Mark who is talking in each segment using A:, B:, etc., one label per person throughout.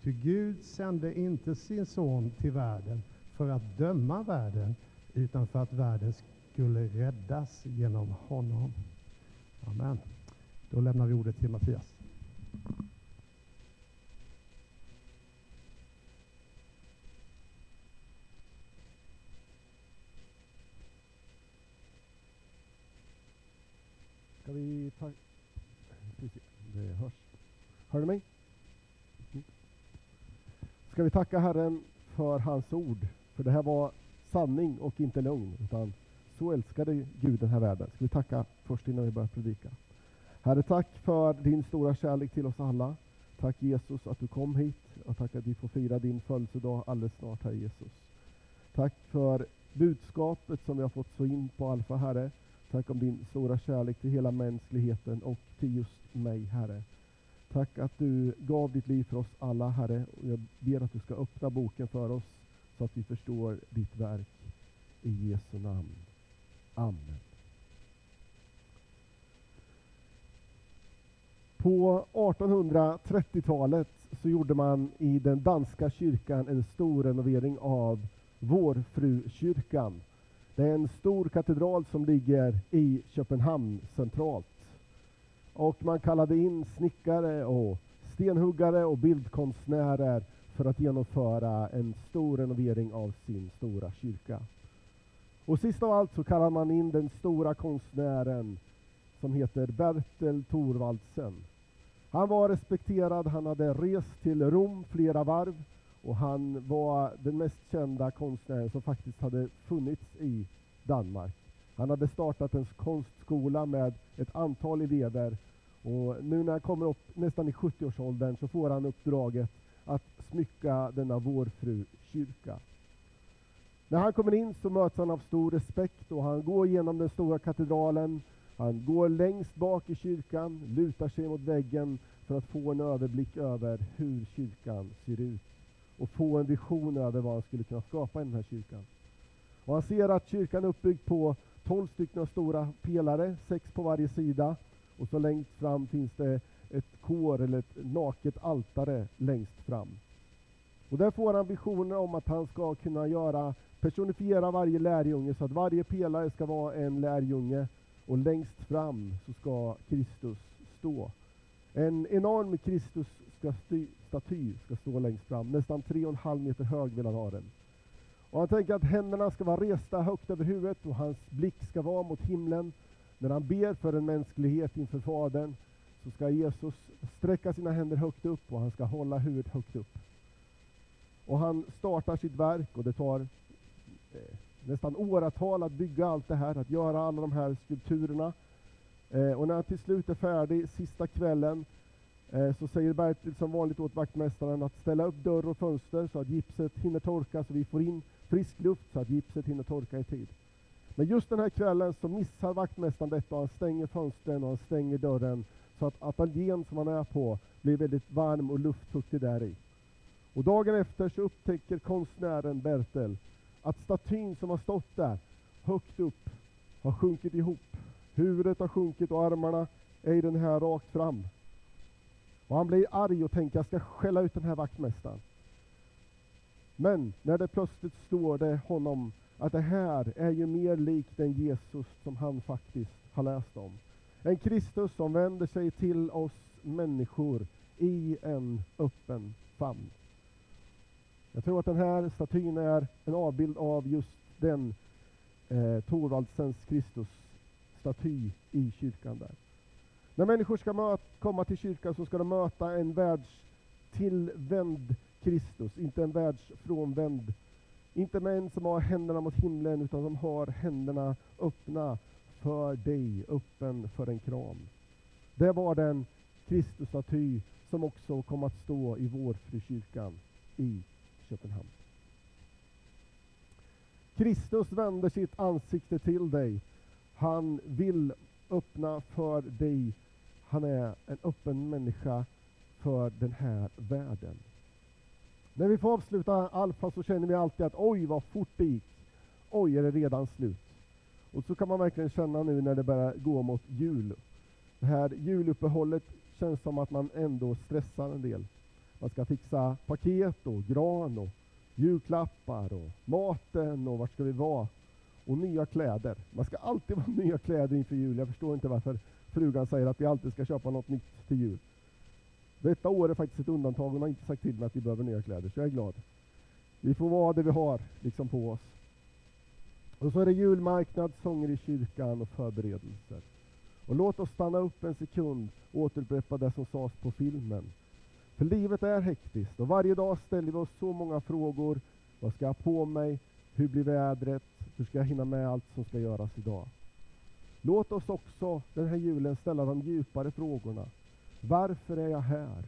A: För Gud sände inte sin son till världen för att döma världen, utan för att världen skulle räddas genom honom. Amen. Då lämnar vi ordet till Mattias.
B: Ska vi ta... Det hörs. Hör du mig? Ska vi tacka Herren för hans ord. För det här var sanning och inte lögn. Utan så älskade Gud den här världen. Ska vi tacka först innan vi börjar predika. Herre, tack för din stora kärlek till oss alla. Tack Jesus att du kom hit. Och tack att vi får fira din födelsedag alldeles snart, Herre Jesus. Tack för budskapet som vi har fått så in på Alfa, Herre. Tack om din stora kärlek till hela mänskligheten och till just mig, Herre. Tack att du gav ditt liv för oss alla, Herre. Och jag ber att du ska öppna boken för oss så att vi förstår ditt verk. I Jesu namn. Amen. På 1830-talet så gjorde man i den danska kyrkan en stor renovering av Vårfrukyrkan. Det är en stor katedral som ligger i Köpenhamn centralt. Och man kallade in snickare och stenhuggare och bildkonstnärer för att genomföra en stor renovering av sin stora kyrka. Och sist av allt så kallar man in den stora konstnären som heter Bertel Thorvaldsen. Han var respekterad, han hade rest till Rom flera varv och han var den mest kända konstnären som faktiskt hade funnits i Danmark. Han hade startat en konstskola med ett antal elever och nu när han kommer upp nästan i 70-årsåldern så får han uppdraget att smycka denna Vårfrukyrka. När han kommer in så möts han av stor respekt och han går genom den stora katedralen. Han går längst bak i kyrkan, lutar sig mot väggen för att få en överblick över hur kyrkan ser ut. Och få en vision över vad han skulle kunna skapa i den här kyrkan. Och han ser att kyrkan är uppbyggd på 12 stycken stora pelare, 6 på varje sida. Och så längst fram finns det ett kor eller ett naket altare längst fram. Och där får han visioner om att han ska kunna personifiera varje lärjunge så att varje pelare ska vara en lärjunge. Och längst fram så ska Kristus stå. En enorm Kristus-staty ska stå längst fram. Nästan 3,5 meter hög vill han ha den. Och han tänker att händerna ska vara resta högt över huvudet och hans blick ska vara mot himlen. När han ber för en mänsklighet inför Fadern så ska Jesus sträcka sina händer högt upp och han ska hålla huvudet högt upp. Och han startar sitt verk och det tar nästan åratal att bygga allt det här, att göra alla de här skulpturerna. Och när han till slut är färdig sista kvällen så säger Bertil som vanligt åt vaktmästaren att ställa upp dörr och fönster så att gipset hinner torka så vi får in frisk luft så att gipset hinner torka i tid. Men just den här kvällen så missar vaktmästaren detta och han stänger fönstren och han stänger dörren så att ateljén som han är på blir väldigt varm och luftfuktig där i. Och dagen efter så upptäcker konstnären Bertel att statyn som har stått där högt upp har sjunkit ihop. Huvudet har sjunkit och armarna är i den här rakt fram. Och han blir arg och tänker jag ska skälla ut den här vaktmästaren. Men när det plötsligt står det honom att det här är ju mer likt den Jesus som han faktiskt har läst om. En Kristus som vänder sig till oss människor i en öppen famn. Jag tror att den här statyn är en avbild av just den Thorvaldsens Kristus-staty i kyrkan där. När människor ska komma till kyrkan så ska de möta en världstillvänd Kristus, inte en världsfrånvänd. Inte män som har händerna mot himlen utan som har händerna öppna för dig, öppen för en kram. Det var den Kristus-staty som också kom att stå i Vårfrukyrkan i Köpenhamn. Kristus vänder sitt ansikte till dig. Han vill öppna för dig. Han är en öppen människa för den här världen. När vi får avsluta Alfa så känner vi alltid att oj vad fort det gick. Oj är det redan slut. Och så kan man verkligen känna nu när det börjar gå mot jul. Det här juluppehållet känns som att man ändå stressar en del. Man ska fixa paket och gran och julklappar och maten och vart ska vi vara. Och nya kläder. Man ska alltid vara nya kläder inför jul. Jag förstår inte varför frugan säger att vi alltid ska köpa något nytt till jul. Detta år är faktiskt ett undantag. Hon har inte sagt till mig att vi behöver nya kläder, så jag är glad. Vi får vara det vi har liksom på oss. Och så är det julmarknad, sånger i kyrkan och förberedelser. Och låt oss stanna upp en sekund och återupprepa det som sades på filmen. För livet är hektiskt och varje dag ställer vi oss så många frågor. Vad ska jag ha på mig? Hur blir vädret? Hur ska jag hinna med allt som ska göras idag? Låt oss också den här julen ställa de djupare frågorna. Varför är jag här?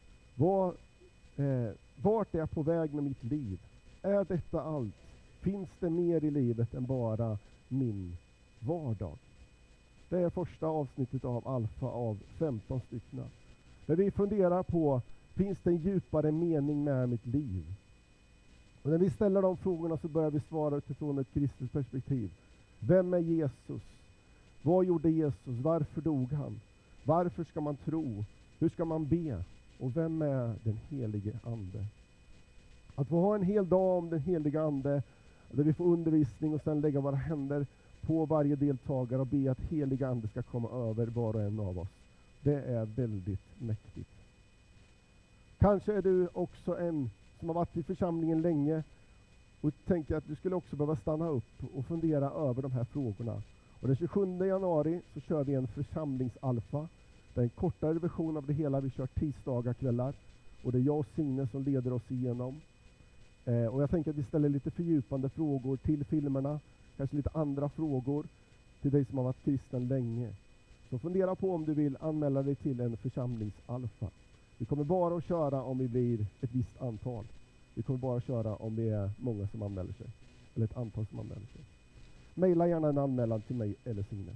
B: Vart är jag på väg med mitt liv? Är detta allt? Finns det mer i livet än bara min vardag? Det är första avsnittet av Alfa av 15 stycken. Där vi funderar på, finns det en djupare mening med mitt liv? Och när vi ställer de frågorna så börjar vi svara utifrån ett kristet perspektiv. Vem är Jesus? Vad gjorde Jesus? Varför dog han? Varför ska man tro? Hur ska man be? Och vem är den helige ande? Att få ha en hel dag om den helige ande, där vi får undervisning och sedan lägga våra händer på varje deltagare och be att heliga ande ska komma över var och en av oss. Det är väldigt mäktigt. Kanske är du också en som har varit i församlingen länge och tänker att du skulle också behöva stanna upp och fundera över de här frågorna. Och den 27 januari så kör vi en församlingsalfa. Det är en kortare version av det hela. Vi kör tisdagar kvällar. Och det är jag och Signe som leder oss igenom. Och jag tänker att vi ställer lite fördjupande frågor till filmerna. Kanske lite andra frågor till dig som har varit kristen länge. Så fundera på om du vill anmäla dig till en församlingsalfa. Vi kommer bara att köra om vi blir ett visst antal. Vi kommer bara att köra om vi är många som anmäler sig. Eller ett antal som anmäler sig. Maila gärna en anmälan till mig eller Signe.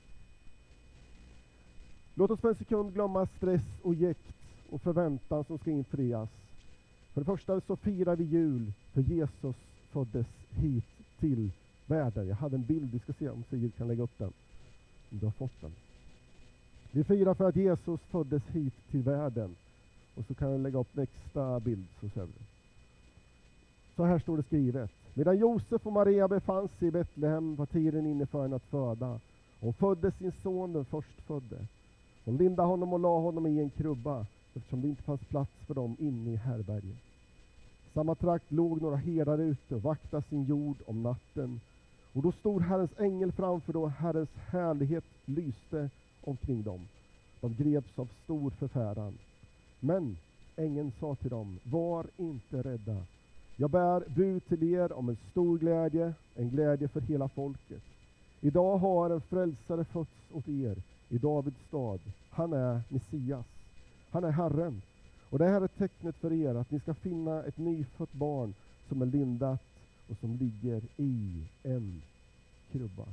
B: Låt oss för en sekund glömma stress och jäkt och förväntan som ska infrias. För det första så firar vi jul för Jesus föddes hit till världen. Jag hade en bild, vi ska se om Sigrid kan lägga upp den. Om du har fått den. Vi firar för att Jesus föddes hit till världen. Och så kan jag lägga upp nästa bild så ser vi. Så här står det skrivet. Medan Josef och Maria befann sig i Betlehem var tiden inne för henne att föda. Hon födde sin son, den förstfödde. Hon lindade honom och la honom i en krubba eftersom det inte fanns plats för dem inne i härberget. I samma trakt låg några herdar ute och vaktade sin jord om natten. Och då stod Herrens ängel framför dem och Herrens härlighet lyste omkring dem. De greps av stor förfäran. Men ängeln sa till dem, var inte rädda. Jag bär bud till er om en stor glädje, en glädje för hela folket. Idag har en frälsare fötts åt er i Davids stad. Han är Messias. Han är Herren. Och det här är tecknet för er att ni ska finna ett nyfött barn som är lindat och som ligger i en krubba.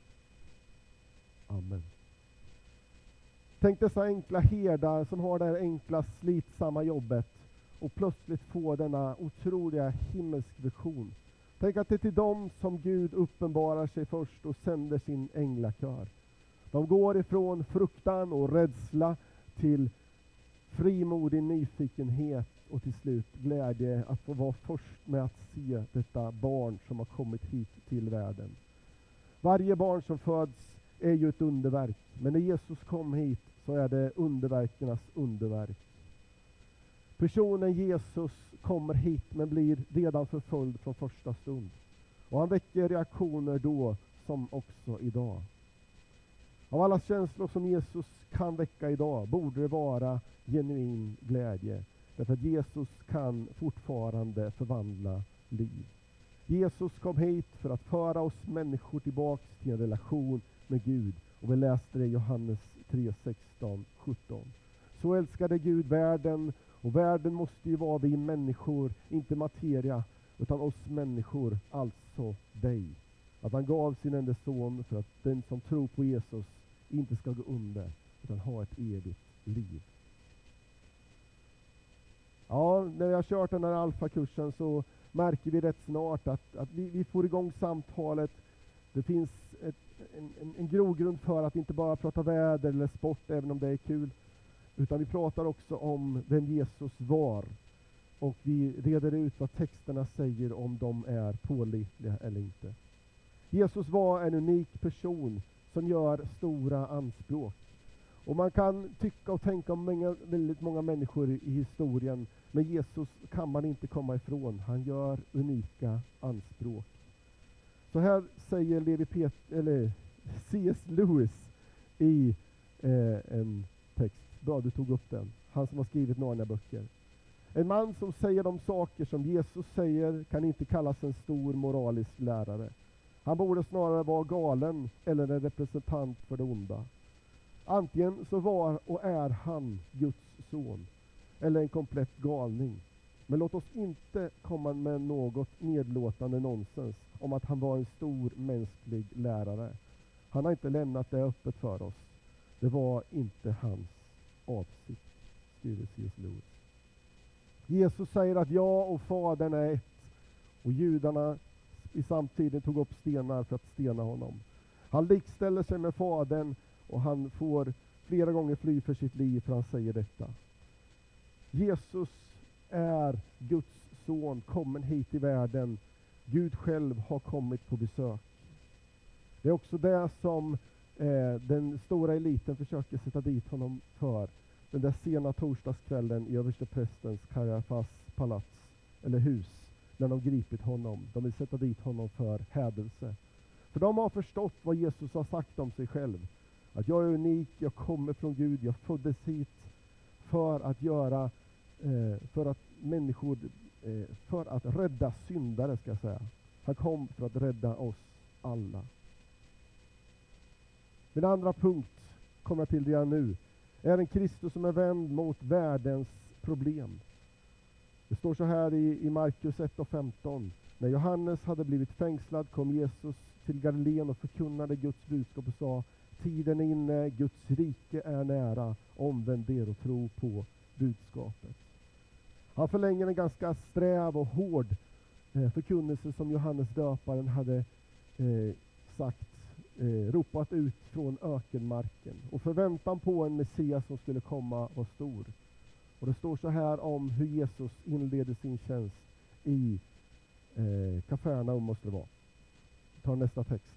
B: Amen. Tänk dessa enkla herdar som har det här enkla slitsamma jobbet och plötsligt få denna otroliga himmelsk vision. Tänk att det är till dem som Gud uppenbarar sig först och sänder sin änglakör. De går ifrån fruktan och rädsla till frimodig nyfikenhet och till slut glädje att få vara först med att se detta barn som har kommit hit till världen. Varje barn som föds är ju ett underverk, men när Jesus kom hit så är det underverkernas underverk. Personen Jesus kommer hit men blir redan förföljd från första stund. Och han väcker reaktioner då som också idag. Av alla känslor som Jesus kan väcka idag borde det vara genuin glädje. Därför att Jesus kan fortfarande förvandla liv. Jesus kom hit för att föra oss människor tillbaka till en relation med Gud. Och vi läste det i Johannes 3, 16, 17. Så älskade Gud världen, och världen måste ju vara vi människor, inte materia, utan oss människor, alltså dig. Att han gav sin enda son för att den som tror på Jesus inte ska gå under, utan ha ett evigt liv. Ja, när vi har kört den här alfakursen så märker vi rätt snart att vi får igång samtalet. Det finns en grogrund för att inte bara prata väder eller sport, även om det är kul. utan vi pratar också om vem Jesus var. Och vi reder ut vad texterna säger, om de är pålitliga eller inte. Jesus var en unik person som gör stora anspråk. Och man kan tycka och tänka om väldigt många människor i historien, men Jesus kan man inte komma ifrån. Han gör unika anspråk. Så här säger C.S. Lewis i en text. Bra, du tog upp den. Han som har skrivit Narnia-böcker. En man som säger de saker som Jesus säger kan inte kallas en stor moralisk lärare. Han borde snarare vara galen eller en representant för det onda. Antingen så var och är han Guds son, eller en komplett galning. Men låt oss inte komma med något nedlåtande nonsens om att han var en stor mänsklig lärare. Han har inte lämnat det öppet för oss. Det var inte hans avsikt, skriver C.S. Lewis. Jesus säger att jag och Fadern är ett, och judarna i samtiden tog upp stenar för att stena honom. Han likställer sig med Fadern, och han får flera gånger fly för sitt liv för han säger detta. Jesus är Guds son, kommen hit i världen. Gud själv har kommit på besök. Det är också det som den stora eliten försöker sätta dit honom för. Den där sena torsdagskvällen i översteprästens Kajafas palats eller hus, när de gripit honom. De vill sätta dit honom för hädelse. För de har förstått vad Jesus har sagt om sig själv. Att jag är unik, jag kommer från Gud, jag föddes hit för att göra, för att rädda syndare, ska jag säga. Han kom för att rädda oss alla. Min andra punkt kommer jag till redan nu. Är en Kristus som är vänd mot världens problem. Det står så här i Markus 1:15. När Johannes hade blivit fängslad kom Jesus till Galileen och förkunnade Guds budskap och sa: tiden är inne, Guds rike är nära, omvänd er och tro på budskapet. Han förlänger en ganska sträv och hård förkunnelse som Johannes döparen hade ropat ut från ökenmarken. Och förväntan på en Messias som skulle komma var stor. Och det står så här om hur Jesus inledde sin tjänst i Kafarnaum, måste det vara. Vi tar nästa text.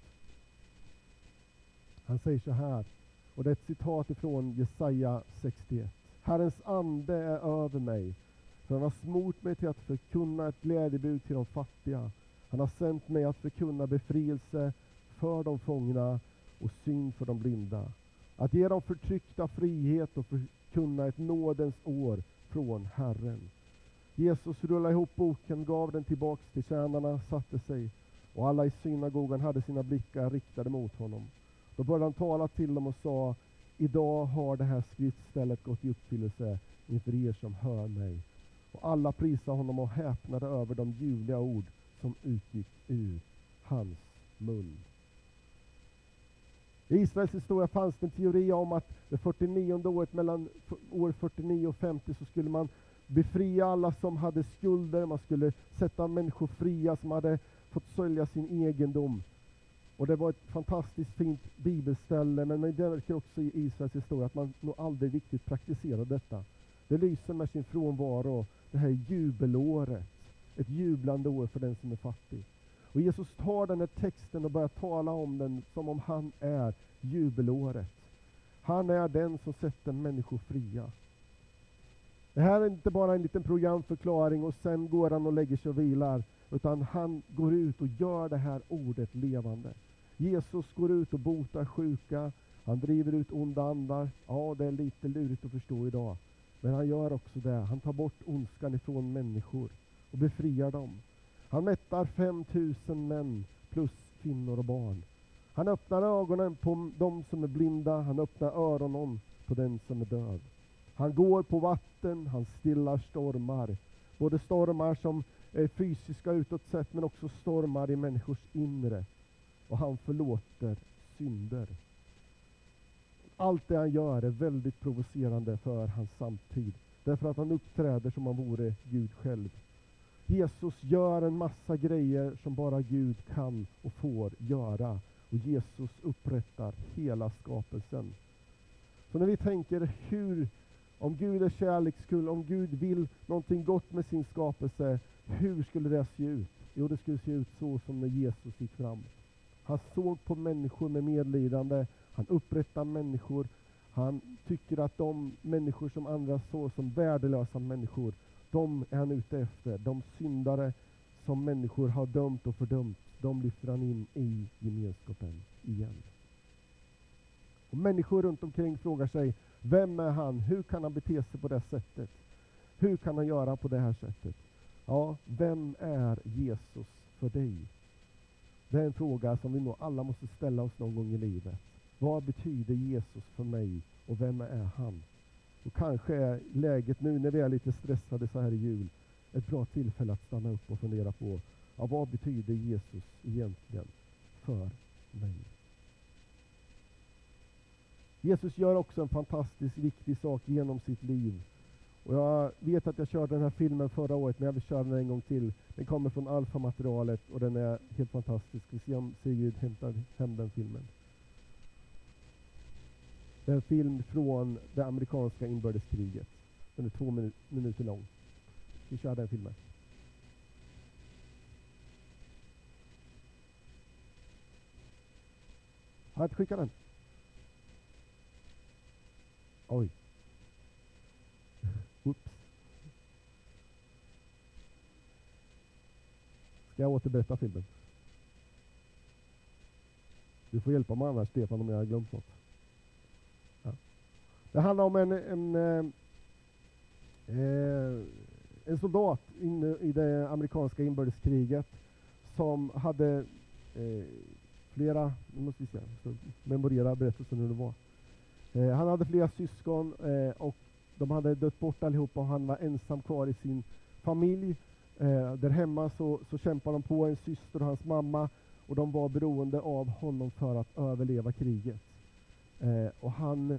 B: Han säger så här, och det är ett citat ifrån Jesaja 61. Herrens ande är över mig, för han har smort mig till att förkunna ett glädjebud till de fattiga. Han har sänt mig att förkunna befrielse för de fångna och syn för de blinda. Att ge de förtryckta frihet och förkunna ett nådens år från Herren. Jesus rullade ihop boken, gav den tillbaks till tjänarna, satte sig, och alla i synagogan hade sina blickar riktade mot honom. Då började han tala till dem och sa: idag har det här skriftstället gått i uppfyllelse inför er som hör mig. Och alla prisade honom och häpnade över de ljuvliga ord som utgick ur hans mun. I Israels historia fanns det en teori om att det 49:e året, mellan år 49 och 50, så skulle man befria alla som hade skulder. Man skulle sätta människor fria som hade fått sälja sin egendom. Och det var ett fantastiskt fint bibelställe, men man märker också i Israels historia att man nog aldrig riktigt praktiserade detta. Det lyser med sin frånvaro, det här jubelåret. Ett jublande år för den som är fattig. Och Jesus tar den här texten och börjar tala om den som om han är jubelåret. Han är den som sätter människor fria. Det här är inte bara en liten programförklaring och sen går han och lägger sig och vilar. Utan han går ut och gör det här ordet levande. Jesus går ut och botar sjuka. Han driver ut onda andar. Ja, det är lite lurigt att förstå idag. Men han gör också det. Han tar bort ondskan ifrån människor och befriar dem. Han mättar 5000 män plus kvinnor och barn. Han öppnar ögonen på de som är blinda. Han öppnar öronen på den som är död. Han går på vatten. Han stillar stormar. Både stormar som är fysiska utåt sett, men också stormar i människors inre. Och han förlåter synder. Allt det han gör är väldigt provocerande för hans samtid. Därför att han uppträder som om han vore Gud själv. Jesus gör en massa grejer som bara Gud kan och får göra. Och Jesus upprättar hela skapelsen. Så när vi tänker, hur Om Gud är kärleksfull, om Gud vill någonting gott med sin skapelse, hur skulle det se ut? Jo, det skulle se ut så som när Jesus gick fram. Han såg på människor med medlidande, han upprättar människor, han tycker att de människor som andra såg som värdelösa människor, de är han ute efter. De syndare som människor har dömt och fördömt, de lyfter han in i gemenskapen igen. Och människor runt omkring frågar sig, vem är han? Hur kan han bete sig på det sättet? Hur kan han göra på det här sättet? Ja, vem är Jesus för dig? Det är en fråga som vi nog alla måste ställa oss någon gång i livet. Vad betyder Jesus för mig och vem är han? Och kanske är läget nu när vi är lite stressade så här i jul ett bra tillfälle att stanna upp och fundera på, ja, vad betyder Jesus egentligen för mig? Jesus gör också en fantastiskt viktig sak genom sitt liv. Och jag vet att jag körde den här filmen förra året, men jag vill köra den en gång till. Den kommer från Alfa-materialet och den är helt fantastisk. Vi ser om Sigrid hämtar hem den filmen. Det är en film från det amerikanska inbördeskriget. Den är 2 minuter lång. Vi kör den filmen. Har jag inte skickat den? Oj. Oops. Ska jag återberätta filmen? Du får hjälpa mig annars, Stefan, om jag har glömt något. Ja. Det handlar om en soldat inne i det amerikanska inbördeskriget som hade flera, nu måste vi se, så memorera berättelsen hur det var. Han hade flera syskon och de hade dött bort allihopa och han var ensam kvar i sin familj. Där hemma så kämpade de på, en syster och hans mamma, och de var beroende av honom för att överleva kriget. Och han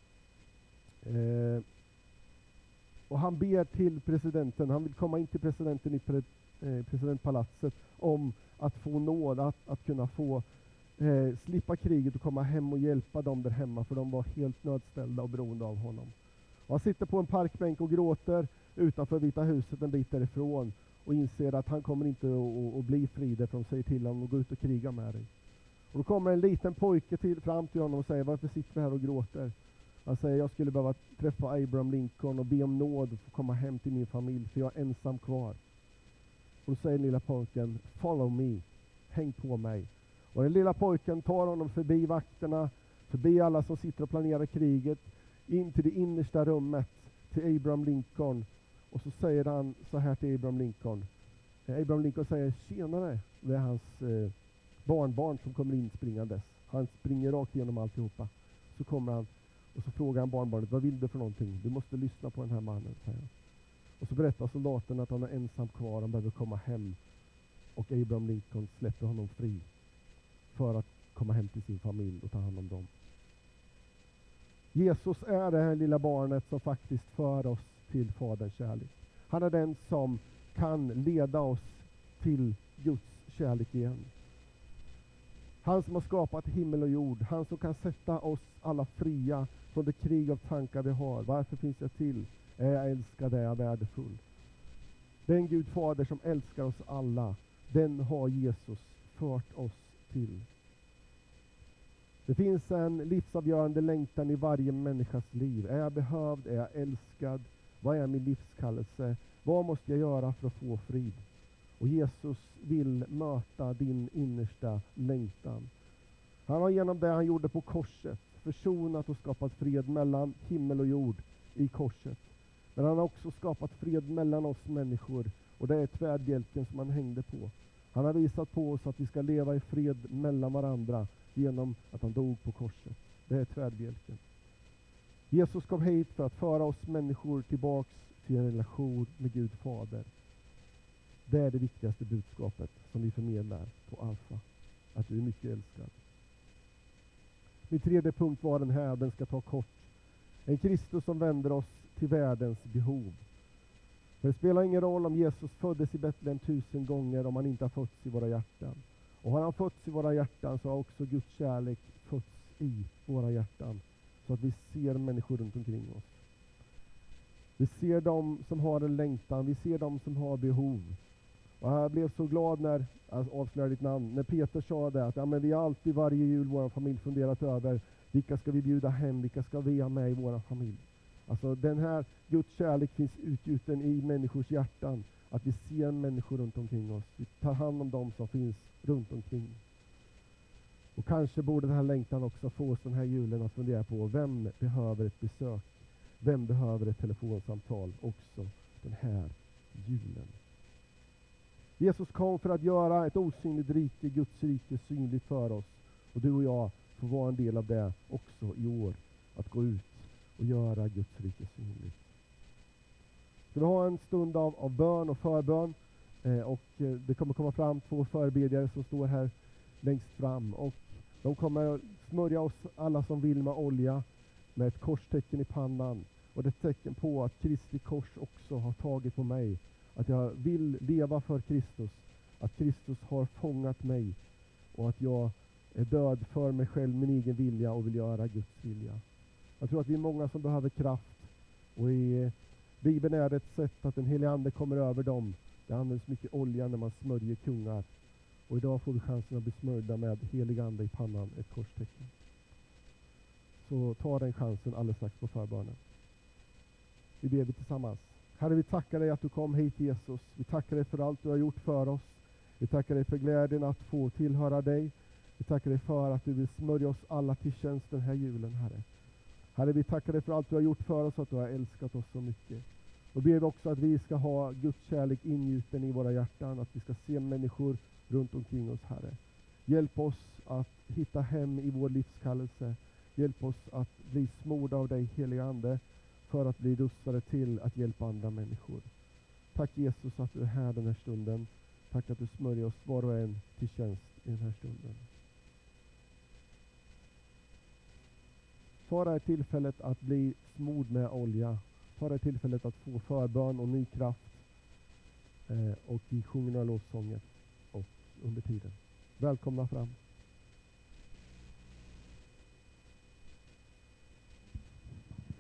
B: ber till presidenten, han vill komma in till presidenten i presidentpalatset om att få nåd, att kunna få slippa kriget och komma hem och hjälpa dem där hemma, för de var helt nödställda och beroende av honom. Och han sitter på en parkbänk och gråter utanför Vita huset en bit därifrån och inser att han kommer inte att bli fri därför de säger till honom att gå ut och kriga med dig. Och då kommer en liten pojke fram till honom och säger, varför sitter du här och gråter? Han säger, jag skulle behöva träffa Abraham Lincoln och be om nåd och få komma hem till min familj, för jag är ensam kvar. Och då säger den lilla pojken, follow me, häng på mig. Och den lilla pojken tar honom förbi vakterna, förbi alla som sitter och planerar kriget, in till det innersta rummet, till Abraham Lincoln. Och så säger han så här till Abraham Lincoln. Abraham Lincoln säger, tjenare, det är hans barnbarn som kommer in springandes. Han springer rakt igenom alltihopa. Så kommer han och så frågar han barnbarnet, vad vill du för någonting? Du måste lyssna på den här mannen, säger han. Och så berättar soldaten att han är ensam kvar, han behöver komma hem. Och Abraham Lincoln släpper honom fri för att komma hem till sin familj och ta hand om dem. Jesus är det här lilla barnet som faktiskt för oss till Faderns kärlek. Han är den som kan leda oss till Guds kärlek igen. Han som har skapat himmel och jord. Han som kan sätta oss alla fria från det krig av tankar vi har. Varför finns jag till? Är jag älskad? Är jag värdefull? Den Gud Fader som älskar oss alla, den har Jesus fört oss till. Det finns en livsavgörande längtan i varje människas liv. Är jag behövd? Är jag älskad? Vad är min livskallelse? Vad måste jag göra för att få frid? Och Jesus vill möta din innersta längtan. Han har genom det han gjorde på korset försonat och skapat fred mellan himmel och jord i korset. Men han har också skapat fred mellan oss människor, och det är tvärbjälken som han hängde på. Han har visat på oss att vi ska leva i fred mellan varandra genom att han dog på korset. Det är tvärbjälken. Jesus kom hit för att föra oss människor tillbaks till en relation med Gud Fader. Det är det viktigaste budskapet som vi förmedlar på Alfa. Att du är mycket älskad. Min tredje punkt var den här, den ska ta kort. En Kristus som vänder oss till världens behov. För det spelar ingen roll om Jesus föddes i Betlehem 1000 gånger om han inte har fötts i våra hjärtan. Och har han fötts i våra hjärtan så har också Guds kärlek fötts i våra hjärtan. Så att vi ser människor runt omkring oss. Vi ser dem som har en längtan. Vi ser dem som har behov. Och jag blev så glad när, jag avslöjar ditt namn, när Peter sa det att men vi har alltid varje jul vår familj funderat över vilka ska vi bjuda hem, vilka ska vi ha med i vår familj. Alltså den här Guds kärlek finns utgjuten i människors hjärtan. Att vi ser människor runt omkring oss. Vi tar hand om dem som finns runt omkring. Och kanske borde den här längtan också få oss den här julen att fundera på vem behöver ett besök. Vem behöver ett telefonsamtal också den här julen. Jesus kom för att göra ett osynligt rike, Guds rike, synligt för oss. Och du och jag får vara en del av det också i år. Att gå ut och göra Guds rike synligt. Så vi har en stund av bön och förbön. Det kommer komma fram 2 förebedjare som står här längst fram. Och de kommer smörja oss alla som vill med olja med ett korstecken i pannan. Och det är ett tecken på att Kristi kors också har tagit på mig. Att jag vill leva för Kristus. Att Kristus har fångat mig. Och att jag är död för mig själv, min egen vilja och vill göra Guds vilja. Jag tror att vi är många som behöver kraft. Och i Bibeln är det ett sätt att den helige ande kommer över dem. Det används mycket olja när man smörjer kungar. Och idag får vi chansen att bli smörjda med helig ande i pannan, ett korstecken. Så ta den chansen alldeles strax på förbönen. Vi ber tillsammans. Herre, vi tackar dig att du kom hit, Jesus. Vi tackar dig för allt du har gjort för oss. Vi tackar dig för glädjen att få tillhöra dig. Vi tackar dig för att du vill smörja oss alla till tjänst den här julen, Herre. Herre, vi tackar dig för allt du har gjort för oss, att du har älskat oss så mycket. Och ber vi också att vi ska ha Guds kärlek ingjuten i våra hjärtan, att vi ska se människor runt omkring oss, Herre. Hjälp oss att hitta hem i vår livskallelse. Hjälp oss att bli smorda av dig, helige ande, för att bli rustade till att hjälpa andra människor. Tack Jesus att du är här den här stunden. Tack att du smörjer oss var och en till tjänst i den här stunden. Ta det här tillfället att bli smord med olja. Ta det här tillfället att få förbön och ny kraft. Och vi sjunger några lovsånger och under tiden. Välkomna fram.